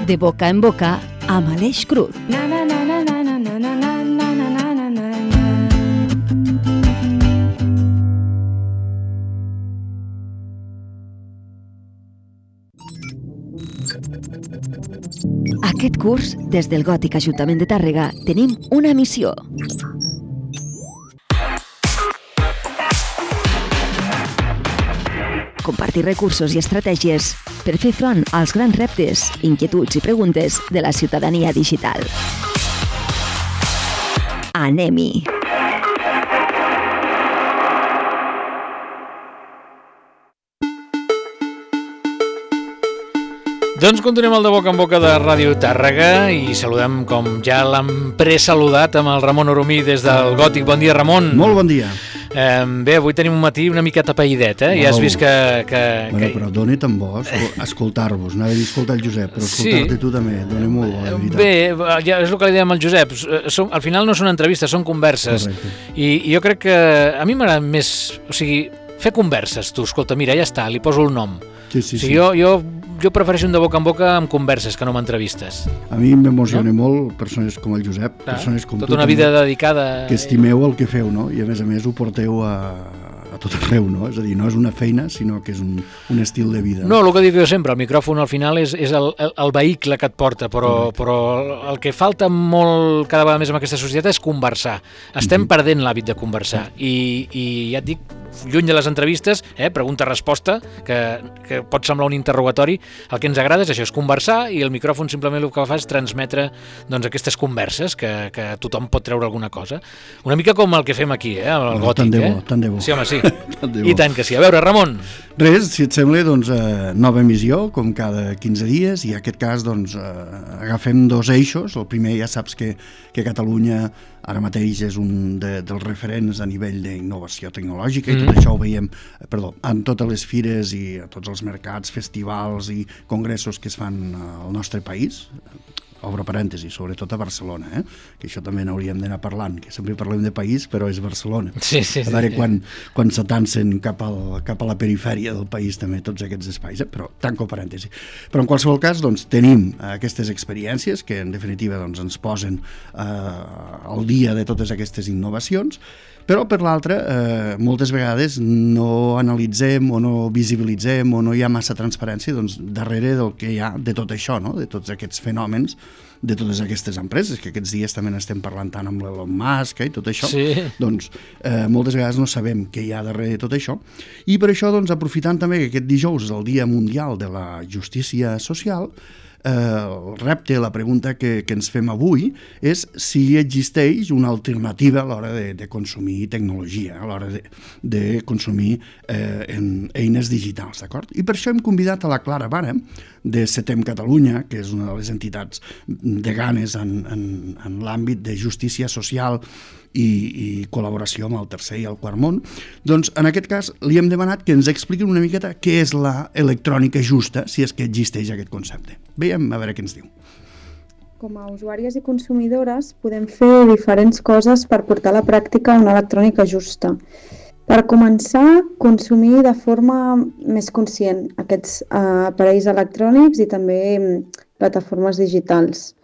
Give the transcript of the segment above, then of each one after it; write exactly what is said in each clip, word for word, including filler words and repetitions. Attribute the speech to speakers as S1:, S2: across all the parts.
S1: De boca en boca amb Aleix Cruz.
S2: Na, na, na, na, na, na, na, na, na, na, na, na, na.
S1: Aquest curs, des del Gòtic Ajuntament de Tàrrega, tenim una missió. Compartir recursos i estratègies per fer front als grans reptes, inquietuds i preguntes de la ciutadania digital. Anem-hi!
S3: Doncs continuem el de boca en boca de Ràdio Tàrrega i saludem, com ja l'hem presaludat, amb el Ramon Oromí des del Gòtic. Bon dia, Ramon.
S4: Molt bon dia.
S3: Eh, bé, avui tenim un matí una miqueta païdet, eh? Ja has vist que... que,
S4: bueno,
S3: que...
S4: però doni tan bo escoltar-vos. Anava a dir escoltar el Josep, però escoltar-te sí. Tu també. Doni molt bo, de veritat.
S3: Bé, ja és el que li dèiem al Josep. Som, al final no són entrevistes, són converses. I, I jo crec que a mi m'agrada més... O sigui, fer converses, tu. Escolta, mira, ja està, li poso el nom.
S4: Sí, sí,
S3: o sigui,
S4: sí.
S3: jo... jo Jo prefereixo un de boca en boca amb converses que no amb entrevistes.
S4: A mi m'emociona no? molt persones com el Josep,
S3: Clar,
S4: persones com
S3: tota
S4: tu,
S3: una vida dedicada...
S4: que estimeu el que feu, no? I a més a més ho porteu a, a tot arreu, no? És a dir, no és una feina, sinó que és un, un estil de vida.
S3: No, el que dic jo sempre, el micròfon al final és, és el, el, el vehicle que et porta, però, però el que falta molt cada vegada més en aquesta societat és conversar. Estem mm-hmm. perdent l'hàbit de conversar i, i ja et dic, lluny de les entrevistes, eh, pregunta-resposta, que, que pot semblar un interrogatori, el que ens agrada és això, és conversar, i el micròfon simplement el que fa és transmetre doncs, aquestes converses, que, que tothom pot treure alguna cosa. Una mica com el que fem aquí, eh, el
S4: no,
S3: Gòtic.
S4: Tant de bo,
S3: eh?
S4: tant de bo.
S3: Sí, home, sí. I tant que sí. A veure, Ramon.
S4: Res, si et sembla, doncs, eh, nova emissió, com cada quinze dies, i en aquest cas doncs, eh, agafem dos eixos. El primer, ja saps que, que Catalunya ara mateix és un de, dels referents a nivell d'innovació tecnològica, mm. i tot això ho veiem perdó, en totes les fires i a tots els mercats, festivals i congressos que es fan al nostre país. Obro parèntesi, sobretot a Barcelona, eh? Que això també n'hauríem d'anar parlant, que sempre parlem de país, però és Barcelona.
S3: Sí, sí, sí.
S4: A veure quan, quan s'atancen cap, al, cap a la perifèria del país també tots aquests espais, eh? Però tanco parèntesi. Però en qualsevol cas, doncs, tenim aquestes experiències que en definitiva doncs, ens posen eh, al dia de totes aquestes innovacions, però per l'altra, eh, moltes vegades no analitzem o no visibilitzem o no hi ha massa transparència doncs, darrere del que hi ha de tot això, no? De tots aquests fenòmens, de totes aquestes empreses, que aquests dies també n'estem parlant tant amb l'Elon Musk eh, i tot això,
S3: sí. doncs
S4: eh, moltes vegades no sabem què hi ha darrere de tot això, i per això, doncs, aprofitant també que aquest dijous és el Dia Mundial de la Justícia Social, Eh, el repte, la pregunta que, que ens fem avui és si existeix una alternativa a l'hora de, de consumir tecnologia, a l'hora de, de consumir eh, en eines digitals, d'acord? I per això hem convidat a la Clara Vara, de Setem Catalunya, que és una de les entitats deganes en, en, en l'àmbit de justícia social i, i col·laboració amb el tercer i el quart món. Doncs en aquest cas li hem demanat que ens expliquin una miqueta què és la electrònica justa, si és que existeix aquest concepte. Veiem a veure què ens diu.
S5: Com a usuàries i consumidores podem fer diferents coses per portar a la pràctica una electrònica justa. Per començar, consumir de forma més conscient aquests eh, aparells electrònics i també plataformes digitals.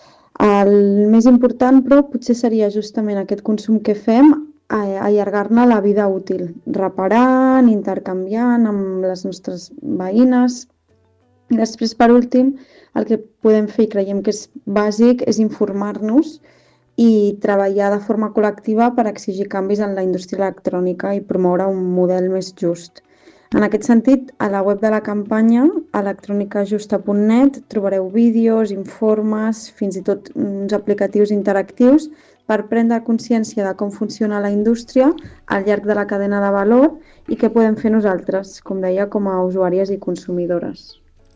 S5: El més important, però, potser seria justament aquest consum que fem, allargar-ne la vida útil, reparant, intercanviant amb les nostres veïnes. I després, per últim, el que podem fer i creiem que és bàsic és informar-nos i treballar de forma col·lectiva per exigir canvis en la indústria electrònica i promoure un model més just. En aquest sentit, a la web de la campanya, electrònica justa punt net, trobareu vídeos, informes, fins i tot uns aplicatius interactius per prendre consciència de com funciona la indústria al llarg de la cadena de valor i què podem fer nosaltres, com deia, com a usuàries i consumidores.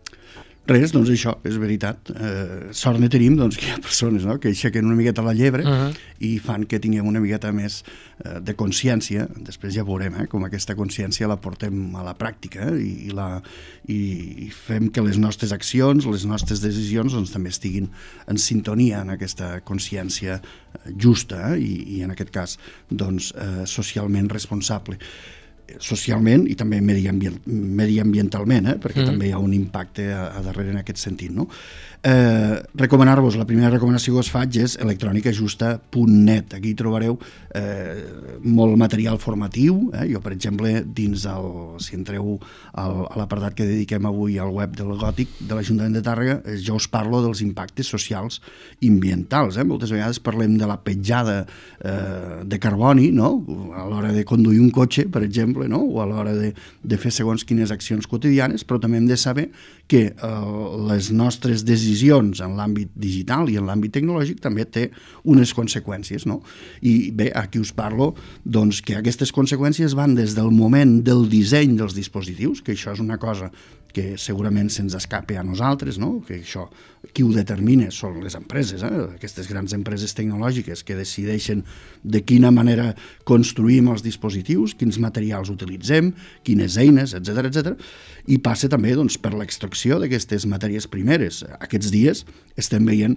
S4: Res, doncs això, és veritat. Eh, sort ne tenim doncs, que hi ha persones no? que aixequen una miqueta la llebre uh-huh. i fan que tinguem una miqueta més eh, de consciència. Després ja veurem eh, com aquesta consciència la portem a la pràctica eh, i, i, la, i, i fem que les nostres accions, les nostres decisions doncs, també estiguin en sintonia en aquesta consciència justa eh, i, i en aquest cas doncs, eh, socialment responsable. socialment i també mediambient, mediambientalment, eh? perquè mm. també hi ha un impacte a, a darrere en aquest sentit. No? Eh, recomanar-vos, la primera recomanació que us faig és electrònicajusta punt net. Aquí trobareu eh, molt material formatiu. Eh? Jo, per exemple, dins el, si entreu al, a l'apartat que dediquem avui al web del Gòtic de l'Ajuntament de Tàrrega, eh, jo us parlo dels impactes socials i ambientals. Eh? Moltes vegades parlem de la petjada eh, de carboni, no? A l'hora de conduir un cotxe, per exemple, no? O a l'hora de, de fer segons quines accions quotidianes, però també hem de saber que eh, les nostres decisions en l'àmbit digital i en l'àmbit tecnològic també té unes conseqüències, no? I bé, aquí us parlo doncs, que aquestes conseqüències van des del moment del disseny dels dispositius, que això és una cosa que segurament se'ns escape a nosaltres, no? Que això, qui ho determina són les empreses, eh? Aquestes grans empreses tecnològiques que decideixen de quina manera construïm els dispositius, quins materials utilitzem, quines eines, etcètera, etcètera, i passa també doncs, per l'extracció d'aquestes matèries primeres. Aquests dies estem veient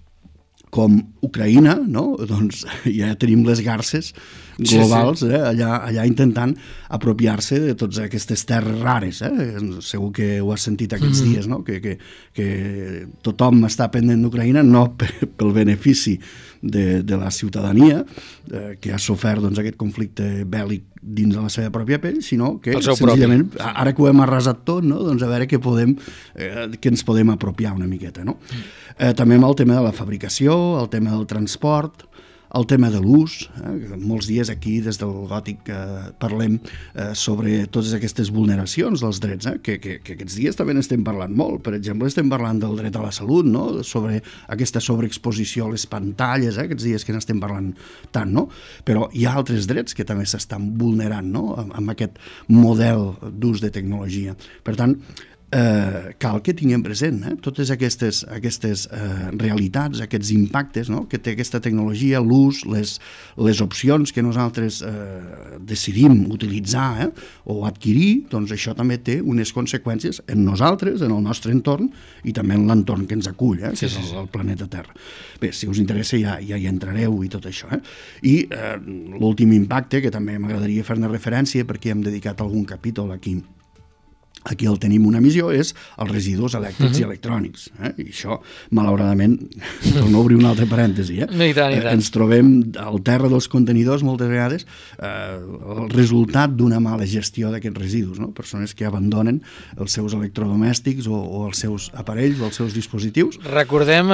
S4: com Ucraïna, no? Doncs ja tenim les garses globals, sí, sí. Eh? Allà, allà intentant apropiar-se de totes aquestes terres rares. Eh? Segur que ho has sentit aquests mm. dies, no? que, que, que tothom està pendent d'Ucraïna, no pel benefici de, de la ciutadania eh, que ha sofert doncs, aquest conflicte bèl·lic dins de la seva pròpia pell, sinó que senzillament, propi. Ara que ho hem arrasat tot, no? Doncs a veure què podem, eh, que ens podem apropiar una miqueta. No? Eh, també amb el tema de la fabricació, el tema del transport, el tema de l'ús. Eh? Molts dies aquí des del Gòtic eh, parlem eh, sobre totes aquestes vulneracions dels drets, eh? que, que, que aquests dies també n'estem parlant molt. Per exemple, estem parlant del dret a la salut, no? Sobre aquesta sobreexposició a les pantalles, eh? Aquests dies que n'estem parlant tant, no? Però hi ha altres drets que també s'estan vulnerant, no? amb, amb aquest model d'ús de tecnologia. Per tant, Eh, cal que tinguem present eh, totes aquestes, aquestes eh, realitats, aquests impactes, no? Que té aquesta tecnologia, l'ús, les, les opcions que nosaltres eh, decidim utilitzar eh, o adquirir, doncs això també té unes conseqüències en nosaltres, en el nostre entorn i també en l'entorn que ens acull, eh, que sí, sí, és el, el planeta Terra. Bé, si us interessa ja, ja hi entrareu i tot això. Eh? I eh, l'últim impacte, que també m'agradaria fer-ne referència perquè hem dedicat algun capítol aquí Aquí el tenim una missió, és els residus elèctrics uh-huh. i electrònics. Eh? I això, malauradament, per no obrir un altre parèntesi, eh?
S3: I tant, i tant.
S4: Eh, ens trobem al terra dels contenidors moltes vegades eh, el resultat d'una mala gestió d'aquests residus, no? Persones que abandonen els seus electrodomèstics o, o els seus aparells o els seus dispositius.
S3: Recordem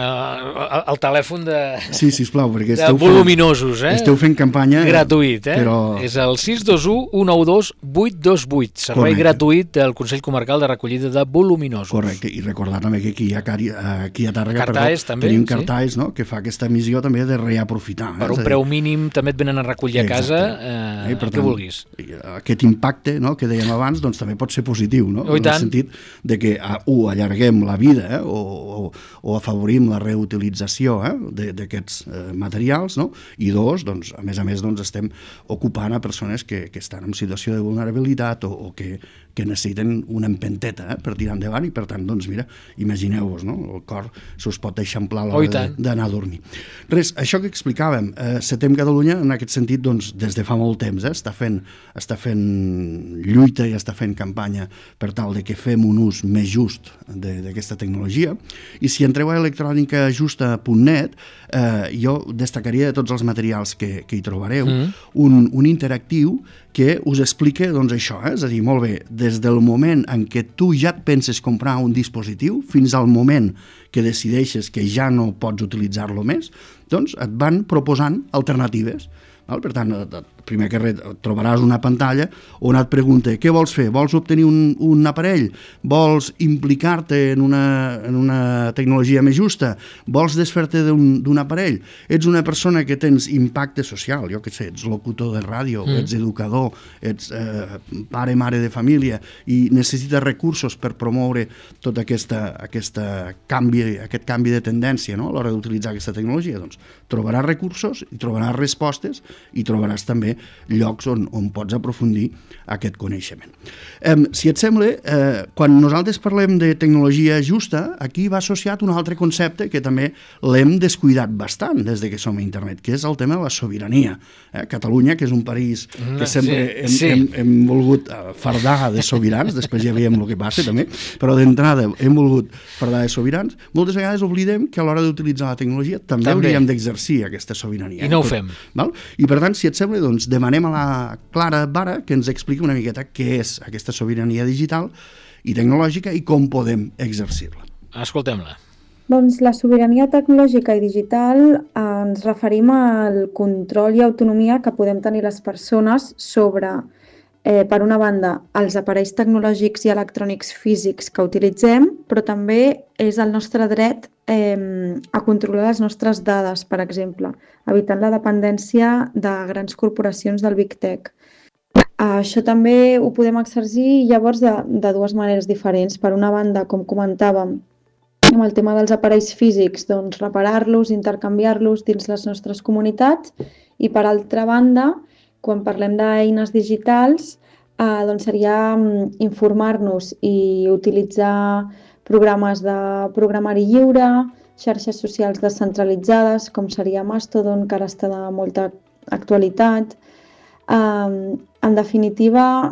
S3: eh, el telèfon de,
S4: sí, sisplau, perquè
S3: de
S4: esteu
S3: voluminosos.
S4: Fent,
S3: eh?
S4: esteu fent campanya.
S3: Gratuït, eh?
S4: Però...
S3: És el sis dos u, u nou dos, vuit dos vuit. Servei Correcte. Gratuït del Consell Comarcal de Recollida de Voluminosos.
S4: Correcte, i recordar també que aquí a, Cari, aquí a Tàrrega
S3: Cartaes,
S4: perdó,
S3: també,
S4: tenim
S3: sí.
S4: Cartaes, no? Que fa aquesta missió també de reaprofitar.
S3: Per
S4: eh?
S3: un preu mínim també et venen a recollir a casa eh,
S4: eh,
S3: el que vulguis.
S4: Aquest impacte, no?, que dèiem abans doncs, també pot ser positiu, no?
S3: Oh,
S4: en el sentit de que, a, un, allarguem la vida eh? o, o, o afavorim la reutilització eh? d'aquests eh, materials, no? I dos, doncs, a més a més, doncs, estem ocupant a persones que, que estan en situació de vulnerabilitat o, o que, que necessiten una empenteta eh, per tirar endavant i per tant, doncs mira, imagineu-vos, no? El cor se us pot eixamplar a l'hora oh, d'anar a dormir. Res, això que explicàvem, eh, Setem Catalunya en aquest sentit, doncs, des de fa molt temps eh, està fent, està fent lluita i està fent campanya per tal de que fem un ús més just d'aquesta tecnologia, i si entreu a electrònicajusta punt net eh, jo destacaria de tots els materials que, que hi trobareu mm. un, un interactiu que us explica doncs, això, eh? És a dir, molt bé, des del moment en què tu ja et penses comprar un dispositiu fins al moment que decideixes que ja no pots utilitzar-lo més, doncs et van proposant alternatives. Val? Per tant, primer que res, trobaràs una pantalla on et pregunta què vols fer? Vols obtenir un, un aparell? Vols implicar-te en una, en una tecnologia més justa? Vols desfer-te d'un aparell? Ets una persona que tens impacte social, jo què sé, ets locutor de ràdio, mm. ets educador, ets eh, pare, mare de família i necessites recursos per promoure tot aquesta, aquesta canvi, aquest canvi de tendència, no? A l'hora d'utilitzar aquesta tecnologia, doncs trobaràs recursos i trobaràs respostes i trobaràs també també llocs on, on pots aprofundir aquest coneixement. Eh, si et sembla, eh, quan nosaltres parlem de tecnologia justa, aquí va associat un altre concepte que també l'hem descuidat bastant des de que som a internet, que és el tema de la sobirania. Eh, Catalunya, que és un país que sempre
S3: sí,
S4: hem,
S3: sí.
S4: hem, hem volgut fardar de sobirans, després ja veiem el que passa també, però d'entrada hem volgut fardar de sobirans, moltes vegades oblidem que a l'hora d'utilitzar la tecnologia també, també. hauríem d'exercir aquesta sobirania.
S3: I no ho fem.
S4: Val? I per tant, si et sembla, doncs demanem a la Clara Vara que ens expliqui una miqueta què és aquesta sobirania digital i tecnològica i com podem exercir-la.
S3: Escoltem-la.
S5: Doncs la sobirania tecnològica i digital eh, ens referim al control i autonomia que podem tenir les persones sobre, eh, per una banda, els aparells tecnològics i electrònics físics que utilitzem, però també és el nostre dret eh, a controlar les nostres dades, per exemple, evitant la dependència de grans corporacions del Big Tech. Això també ho podem exercir llavors de, de dues maneres diferents. Per una banda, com comentàvem, amb el tema dels aparells físics, doncs reparar-los, intercanviar-los dins les nostres comunitats, i per altra banda, quan parlem d'eines digitals, eh, doncs seria informar-nos i utilitzar programes de programari lliure, xarxes socials descentralitzades, com seria Mastodon, que ara està de molta actualitat. Um, en definitiva,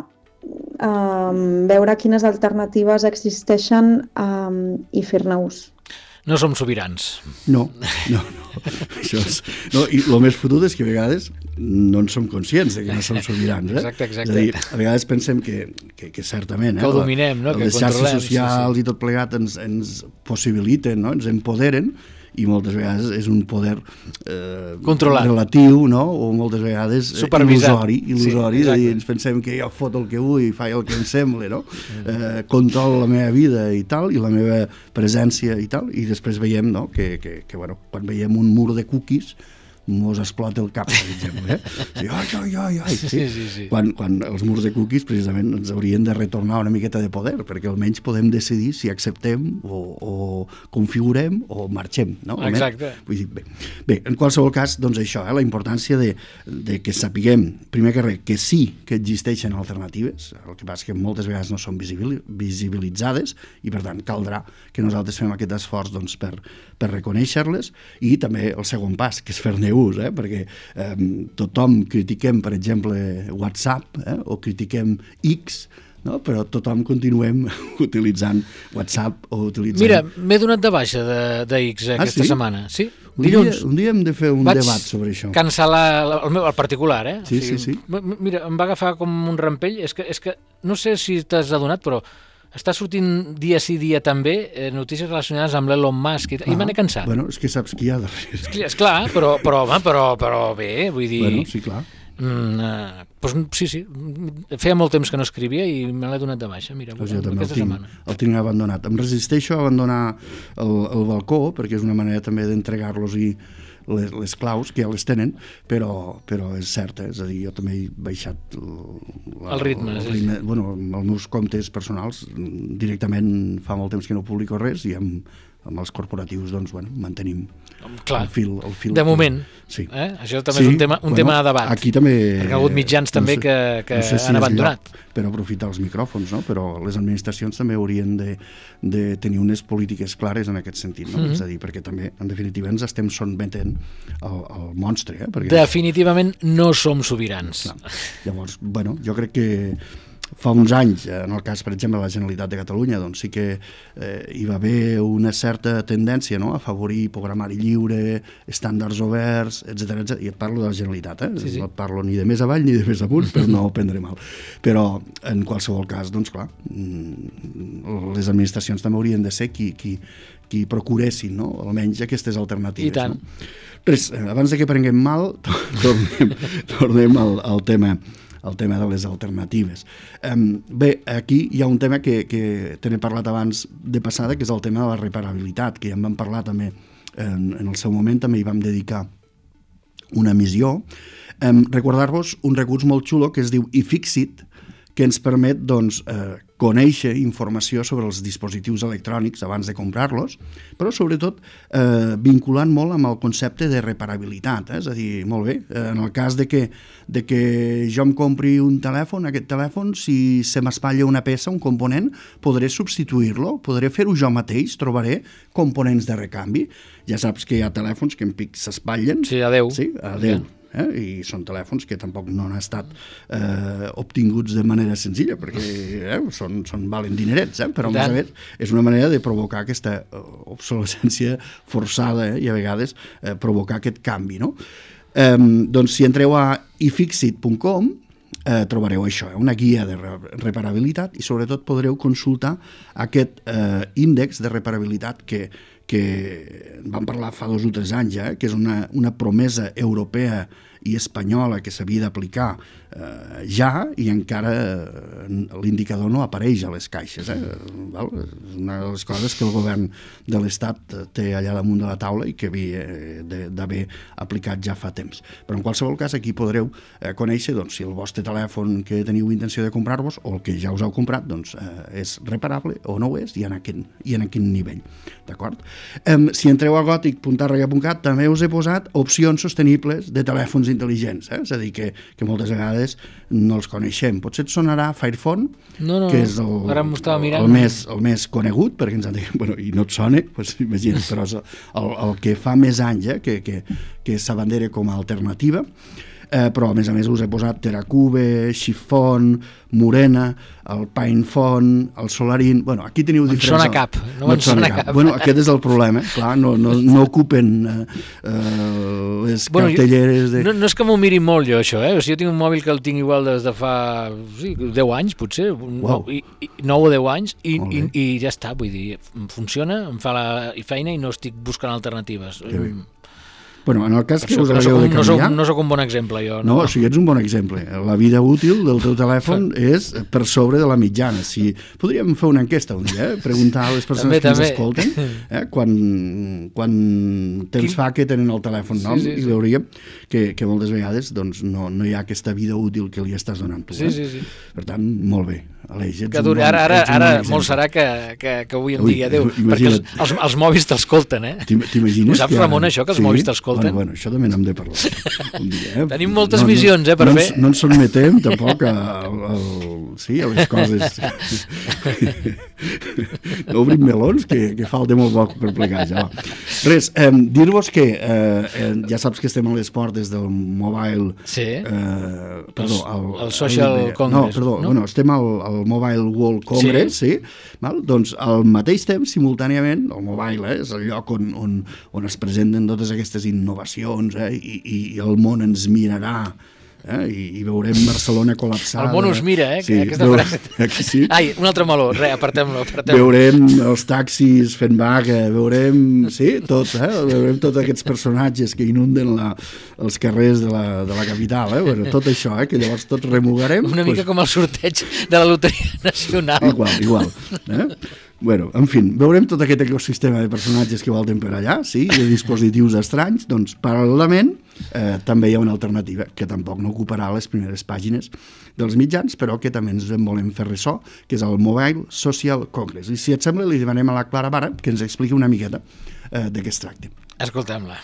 S5: um, veure quines alternatives existeixen um, i fer-ne ús.
S3: No som sobirans.
S4: No, no, no. Això és, no i el més fotut és que a vegades no en som conscients de que no som sobirans. Eh?
S3: Exacte, exacte.
S4: És a dir, a vegades pensem que, que, que certament...
S3: Que ho dominem, no? Que
S4: les xarxes
S3: controlem,
S4: socials
S3: sí, sí.
S4: i tot plegat ens, ens possibiliten, no? Ens empoderen, i moltes vegades és un poder eh,
S3: controlat,
S4: relatiu, no? O moltes vegades il·lusori, il·lusori sí, de dir, ens pensem que jo foto el que vull i faig el que em sembla, no? Eh, controlo la meva vida i tal, i la meva presència i tal, i després veiem, no? que, que, que bueno, quan veiem un mur de cookies mos explota el cap, per exemple. Eh? Sí, ai, ai, ai, ai. Sí?
S3: Sí, sí, sí.
S4: Quan, quan els murs de cookies precisament ens haurien de retornar una miqueta de poder, perquè almenys podem decidir si acceptem o, o configurem o marxem. No?
S3: Exacte.
S4: Vull dir, bé. bé, en qualsevol cas, doncs això, eh, la importància de, de que sapiguem, primer que res, que sí que existeixen alternatives, el que passa que moltes vegades no són visibilitzades i per tant caldrà que nosaltres fem aquest esforç doncs, per, per reconèixer-les, i també el segon pas, que és fer-ne ús, eh? Perquè eh, tothom critiquem, per exemple, WhatsApp, eh? o critiquem X, no? Però tothom continuem utilitzant WhatsApp o utilitzant...
S3: Mira, m'he donat de baixa de, de X aquesta
S4: ah, sí?
S3: setmana. Sí,
S4: un
S3: dilluns.
S4: Dia, un dia hem de fer un
S3: Vaig
S4: debat sobre això.
S3: cancel·lar el meu el particular, eh?
S4: Sí,
S3: o sigui,
S4: sí, sí.
S3: Mira, em va agafar com un rampell. És que, és que no sé si t'has adonat, però està sortint dia sí dia també eh, notícies relacionades amb l'Elon Musk i, ah, i me n'he cansat.
S4: Bueno, és que saps qui hi ha darrere.
S3: És, és clar, però, però, home, però, però bé, vull dir...
S4: Bueno, sí, clar.
S3: Mm, uh, doncs, sí, sí, feia molt temps que no escrivia i me l'he donat de baixa, mira,
S4: pues jo també el
S3: aquesta
S4: tinc,
S3: setmana.
S4: el tinc abandonat. Em resisteixo a abandonar el, el balcó, perquè és una manera també d'entregar-los i les, les claus, que ja les tenen, però, però és cert, eh? És a dir, jo també he baixat el,
S3: el ritme.
S4: El ritme sí. Bueno, els meus comptes personals directament fa molt temps que no publico res i amb, amb els corporatius doncs, bueno, mantenim
S3: Clar,
S4: el fil. El fil
S3: de moment.
S4: Sí.
S3: Eh? Això també
S4: sí,
S3: és un tema, un
S4: bueno,
S3: tema de debat.
S4: Aquí també...
S3: Perquè hi ha hagut mitjans
S4: no
S3: també
S4: sé,
S3: que, que
S4: no sé si
S3: han abandonat.
S4: Per aprofitar els micròfons, no? Però les administracions també haurien de, de tenir unes polítiques clares en aquest sentit, no? Mm-hmm. És a dir, perquè també, en definitiva, ens estem sotmetent al, al monstre. Eh? Perquè...
S3: Definitivament no som sobirans.
S4: Clar. Llavors, bueno, jo crec que fa uns anys, en el cas, per exemple, de la Generalitat de Catalunya, doncs sí que eh, hi va haver una certa tendència, no?, a afavorir programari lliure, estàndards oberts, etcètera, etcètera. I et parlo de la Generalitat, eh? Sí, sí. No et parlo ni de més avall ni de més amunt, per no prendre mal. Però, en qualsevol cas, doncs clar, les administracions també haurien de ser qui, qui, qui procuressin, no?, almenys aquestes alternatives.
S3: I tant.
S4: No? Res, abans de que prenguem mal, tornem, tornem al, al tema el tema de les alternatives. Um, bé, aquí hi ha un tema que, que te n'he parlat abans de passada, que és el tema de la reparabilitat, que ja en vam parlar també en, en el seu moment, també hi vam dedicar una missió. Um, recordar-vos un recurs molt xulo que es diu iFixit, que ens permet doncs, eh, conèixer informació sobre els dispositius electrònics abans de comprar-los, però sobretot eh, vinculant molt amb el concepte de reparabilitat, eh? És a dir, molt bé, en el cas de que, de que jo em compri un telèfon, aquest telèfon, si se m'espatlla una peça, un component, podré substituir-lo, podré fer-ho jo mateix, trobaré components de recanvi. Ja saps que hi ha telèfons que en pic s'espatllen.
S3: Sí, adeu.
S4: Sí, adeu. Eh? I són telèfons que tampoc no han estat eh, obtinguts de manera senzilla, perquè eh, són, són valen dinerets, eh? Però a més a més és una manera de provocar aquesta obsolescència forçada eh? I a vegades eh, provocar aquest canvi, no? Eh, doncs si entreu a i fixit punt com eh, trobareu això, eh? Una guia de reparabilitat i sobretot podreu consultar aquest eh, índex de reparabilitat que que vam parlar fa dos o tres anys, eh, que és una, una promesa europea i espanyola que s'havia d'aplicar eh, ja i encara eh, l'indicador no apareix a les caixes. Eh? Val? És una de les coses que el govern de l'Estat té allà damunt de la taula i que havia d'haver aplicat ja fa temps. Però en qualsevol cas aquí podreu eh, conèixer doncs, si el vostre telèfon que teniu intenció de comprar-vos o el que ja us heu comprat doncs, eh, és reparable o no ho és i en quin, i en quin nivell. D'acord? Um, si entreu a gòtic punt tarrega punt cat també us he posat opcions sostenibles de telèfons intel·ligents, eh? És a dir, que, que moltes vegades no els coneixem. Potser et sonarà Firephone,
S3: no, no,
S4: que és el, el, el, més, el més conegut, perquè ens han dit, bueno, i no et sona, pues, imagina't, però és el, el que fa més anys eh, que, que, que s'abandera com a alternativa. Eh, però a més a més us he posat Teracube, Chiffon, Murena, el Pinephone, el Solarin... Bueno, aquí teniu
S3: no
S4: diferents...
S3: No sona cap. No, no sona cap. cap.
S4: Bueno, aquest és el problema, clar, no, no, no ocupen eh, eh, les bueno, cartelleres... De...
S3: No, no és que m'ho miri molt jo, això, eh? O sigui, jo tinc un mòbil que el tinc igual des de fa sí, deu anys, potser, wow. nou o deu anys, i, i, i ja està, vull dir, funciona, em fa la feina i no estic buscant alternatives. Que bé.
S4: Bueno, en el cas que
S3: això,
S4: us
S3: no
S4: hagueu de canviar...
S3: No soc, no soc un bon exemple, jo.
S4: No, no, o sigui, ets un bon exemple. La vida útil del teu telèfon és per sobre de la mitjana. Si podríem fer una enquesta un dia, eh? Preguntar a les persones també, que també. Ens escolten eh? quan, quan temps Quin... fa que tenen el telèfon nou, sí, sí, sí. I veuríem que, que moltes vegades doncs, no, no hi ha aquesta vida útil que li estàs donant tu.
S3: Sí,
S4: eh?
S3: sí, sí.
S4: Per tant, molt bé. Aleix, ets
S3: que
S4: un bon,
S3: ara ara,
S4: ets un
S3: ara
S4: bon
S3: molt serà que, que, que avui em
S4: Ui,
S3: digui adéu,
S4: imagina't.
S3: perquè els, els, els mòbils t'escolten, eh?
S4: T'imagines?
S3: Ho saps, Ramon, això, que els sí? mòbils t'escolten?
S4: Bueno, bueno, això també n'hem de parlar. Un dia, eh?
S3: Tenim moltes
S4: no,
S3: visions, eh, per
S4: no,
S3: fer.
S4: No ens sotmetem, tampoc, a, a, a, sí, a les coses. No obrim melons, que, que falta molt poc per plegar, ja. Res, eh, dir-vos que eh, eh, ja saps que estem a les portes del Mobile...
S3: Sí.
S4: Eh, perdó, el,
S3: el Social
S4: el,
S3: Congress.
S4: No, perdó,
S3: no?
S4: Bueno, estem al, al Mobile World Congress, sí, sí val? Doncs al mateix temps, simultàniament, el Mobile eh, és el lloc on, on, on es presenten totes aquestes innovacions eh, i, i el món ens mirarà eh, i, i veurem Barcelona col·lapsada.
S3: El món us mira, eh?
S4: Sí,
S3: aquesta
S4: veure,
S3: frase.
S4: Aquí sí.
S3: Ai, un altre meló, re, apartem-lo. Apartem
S4: veurem els taxis fent vaga, veurem, sí, tot, eh? Veurem tots aquests personatges que inunden la, els carrers de la, de la capital, eh? Bueno, tot això, eh? Que llavors tots remugarem.
S3: Una mica pues... com el sorteig de la Loteria Nacional.
S4: Igual, igual. Eh? Bueno, en fi, veurem tot aquest ecosistema de personatges que volten per allà, sí, de dispositius estranys, doncs paral·lelament eh, també hi ha una alternativa que tampoc no ocuparà les primeres pàgines dels mitjans, però que també ens en volem fer ressò, que és el Mobile Social Congress. I si et sembla, li demanem a la Clara Vara que ens expliqui una miqueta eh, de què es tracta.
S3: Escoltem-la.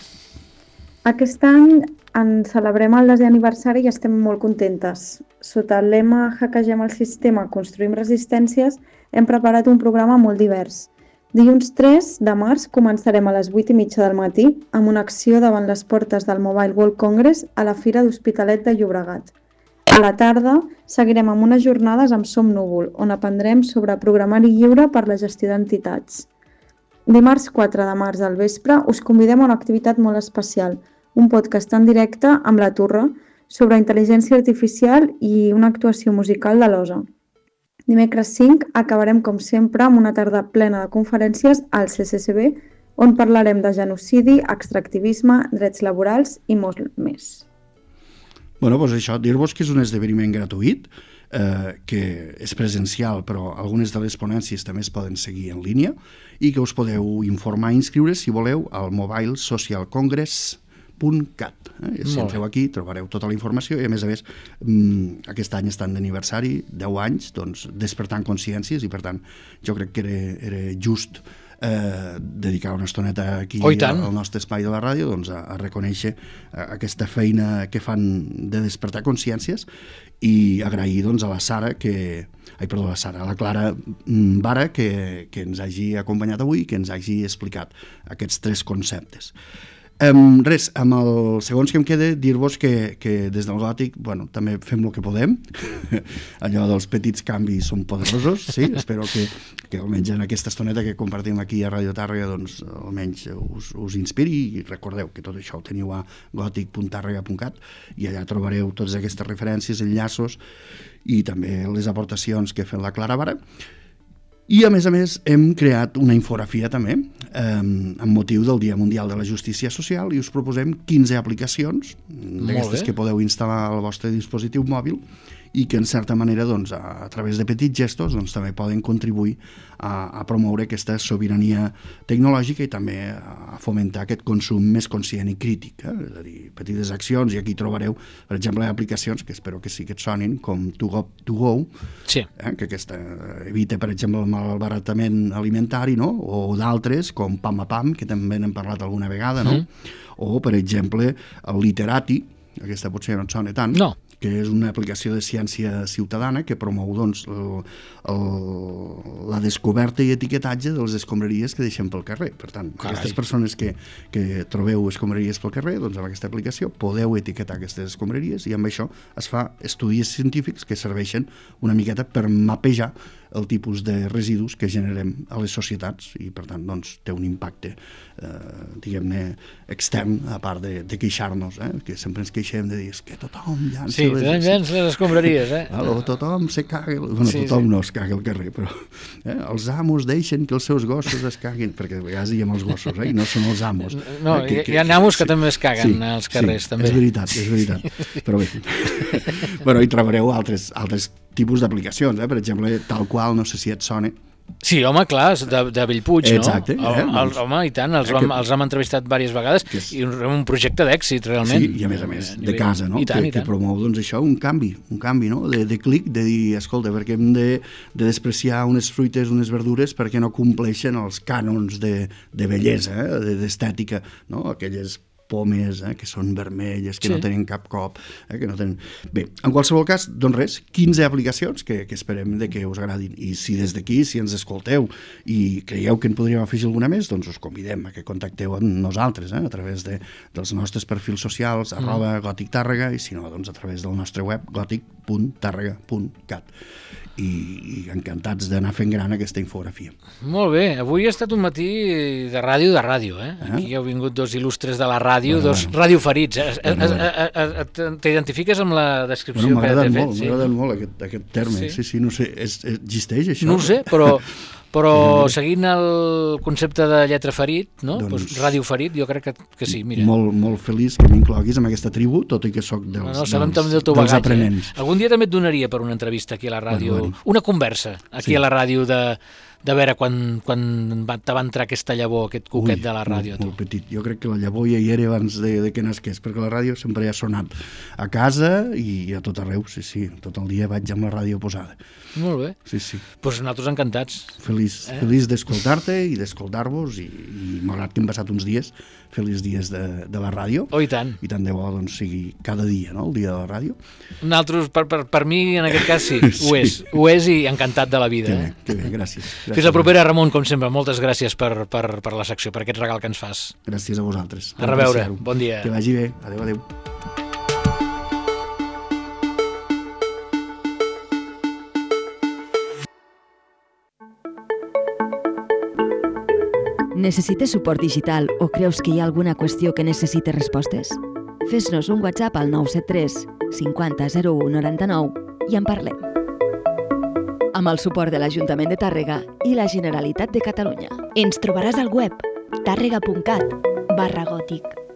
S5: Aquest any en celebrem el desè aniversari i estem molt contentes. Sota el lema Hackegem el sistema, construïm resistències, hem preparat un programa molt divers. Dilluns tres de març començarem a les vuit i mitja del matí amb una acció davant les portes del Mobile World Congress a la Fira d'Hospitalet de Llobregat. A la tarda seguirem amb unes jornades amb Som Núvol, on aprendrem sobre programari lliure per la gestió d'entitats. Dimarts quatre de març al vespre us convidem a una activitat molt especial, un podcast en directe amb la Turra sobre intel·ligència artificial i una actuació musical de l'O S A. Dimecres cinc acabarem, com sempre, amb una tarda plena de conferències al C C C B, on parlarem de genocidi, extractivisme, drets laborals i molt més.
S4: Bueno, doncs això, dir-vos que és un esdeveniment gratuït, eh, que és presencial, però algunes de les ponències també es poden seguir en línia i que us podeu informar i inscriure, si voleu, al mobile social congress punt cat. Eh? Si entreu aquí trobareu tota la informació i a més a més mmm, aquest any estan d'aniversari, deu anys, doncs despertant consciències i per tant jo crec que era, era just eh, dedicar una estoneta aquí
S3: oh,
S4: al, al nostre espai de la ràdio doncs, a, a reconèixer aquesta feina que fan de despertar consciències i agrair doncs, a la Sara que ai, perdó, a la Sara, a la Clara Vara que, que ens hagi acompanyat avui, que ens hagi explicat aquests tres conceptes. Um, res, amb els segons que em queda, dir-vos que, que des del gòtic, bueno, també fem el que podem, allò dels petits canvis són poderosos, sí, espero que, que almenys en aquesta estoneta que compartim aquí a Radio Tàrrega, doncs almenys us, us inspiri i recordeu que tot això ho teniu a gòtic punt tàrrega punt cat i allà trobareu totes aquestes referències, enllaços i també les aportacions que ha fet la Clara Vara. I, a més a més, hem creat una infografia també, eh, amb motiu del Dia Mundial de la Justícia Social, i us proposem quinze aplicacions d'aquestes que podeu instal·lar al vostre dispositiu mòbil i que, en certa manera, doncs, a, a través de petits gestos, doncs, també poden contribuir a, a promoure aquesta sobirania tecnològica i també a fomentar aquest consum més conscient i crític. Eh? És a dir, petites accions, i aquí trobareu, per exemple, aplicacions que espero que sí que et sonin, com To Go, to go
S3: sí.
S4: eh? que aquesta evita, per exemple, el malbaratament alimentari, no? O d'altres, com Pam a Pam, que també n'hem parlat alguna vegada, no? Mm. O, per exemple, el Literati, aquesta potser no et sona tant,
S3: no.
S4: que és una aplicació de ciència ciutadana que promou doncs, el, el, la descoberta i etiquetatge de les escombraries que deixem pel carrer. Per tant, Carai. Aquestes persones que, que trobeu escombraries pel carrer, doncs amb aquesta aplicació podeu etiquetar aquestes escombraries i amb això es fa estudis científics que serveixen una miqueta per mapejar el tipus de residus que generem a les societats i, per tant, doncs, té un impacte eh, diguem-ne, extern, a part de, de queixar-nos, eh? Que sempre ens queixem de dir que tothom llança
S3: sí, les... Sí, llança les escombraries, eh?
S4: Alò, tothom se caga... Bueno, sí, tothom sí. no es caga al carrer, però eh? els amos deixen que els seus gossos es caguin, perquè a vegades diem els gossos, eh? I no són els amos.
S3: No, eh? que, que, hi ha amos que sí, també es caguen sí, als carrers,
S4: sí,
S3: també.
S4: És veritat, és veritat. Però bé, bueno, hi trobareu altres, altres tipus d'aplicacions, eh? Per exemple, tal qual, no sé si et sona.
S3: Sí, home, clar, de, de Bellpuig, no?
S4: Exacte.
S3: El, el, el, home, i tant, els, eh, vam, els hem entrevistat diverses vegades és... i un, un projecte d'èxit, realment.
S4: Sí, i a més a més, de casa, no? I tant, que, i tant. Que promou, doncs, això, un canvi, un canvi, no? De, de clic, de dir, escolta, perquè hem de, de despreciar unes fruites, unes verdures, perquè no compleixen els cànons de, de bellesa, eh? d'estètica, no? Aquelles pomes, eh, que són vermelles, que sí. no tenen cap cop, eh, que no tenen... Bé, en qualsevol cas, doncs res, quinze aplicacions que, que esperem de que us agradin. I si des d'aquí, si ens escolteu i creieu que en podríem afegir alguna més, doncs us convidem a que contacteu amb nosaltres, eh, a través de, dels nostres perfils socials, mm. arroba Gòtic Tàrrega, i si no, doncs a través del nostre web, gòtic punt tàrrega punt cat. I, i encantats d'anar fent gran aquesta infografia.
S3: Molt bé, avui ha estat un matí de ràdio de ràdio, eh? eh? Aquí heu vingut dos il·lustres de la ràdio, bueno, dos bueno. radioferits. Eh? Bueno, T'identifiques amb la descripció
S4: bueno,
S3: que t'he fet?
S4: Molt, sí. M'agraden molt aquest, aquest terme, sí, sí, sí no sé, és, existeix això?
S3: No ho sé, però... Però seguint el concepte de lletra ferit, no? Doncs, pues, ràdio ferit, jo crec que, que sí, mira.
S4: Molt, molt feliç que m'incloguis en aquesta tribu, tot i que sóc dels, no, no, dels, del dels bagatge, aprenents.
S3: Eh? Algun dia també et donaria per una entrevista aquí a la ràdio, bueno, bueno. una conversa aquí sí. a la ràdio de, de veure quan, quan te va entrar aquesta llavor, aquest cuquet Ui, de la ràdio.
S4: Molt, molt petit. Jo crec que la llavor ja hi era abans de, de que nasqués, perquè la ràdio sempre ha sonat a casa i a tot arreu, sí, sí, tot el dia vaig amb la ràdio posada.
S3: Molt bé.
S4: Sí, sí.
S3: Doncs pues nosaltres encantats.
S4: Feliç, eh? feliç d'escoltar-te i d'escoltar-vos i, i malgrat que hem passat uns dies, feliç dies de, de la ràdio.
S3: Oh, i tant.
S4: I tant de bo doncs, sigui cada dia, no?, el dia de la ràdio.
S3: Nosaltres, per, per, per mi, en aquest cas, sí, sí, ho és. Ho és i encantat de la vida.
S4: Que bé, que bé, gràcies. gràcies.
S3: Fins la propera, Ramon, com sempre. Moltes gràcies per, per, per la secció, per aquest regal que ens fas.
S4: Gràcies a vosaltres.
S3: A reveure. Bon dia.
S4: Que vagi bé. Adéu, adéu.
S1: Necessites suport digital o creus que hi ha alguna qüestió que necessite respostes? Fes-nos un WhatsApp al nou set tres cinquanta zero u noranta-nou i en parlem. Amb el suport de l'Ajuntament de Tàrrega i la Generalitat de Catalunya.
S2: Ens trobaràs al web tàrrega punt cat barra gòtic.